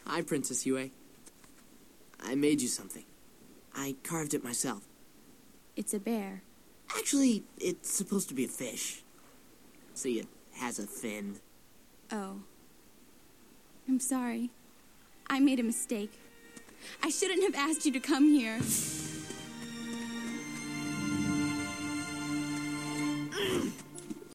Hi, Princess Yue. I made you something. I carved it myself. It's a bear. Actually, it's supposed to be a fish. See, it has a fin. Oh. I'm sorry. I made a mistake. I shouldn't have asked you to come here.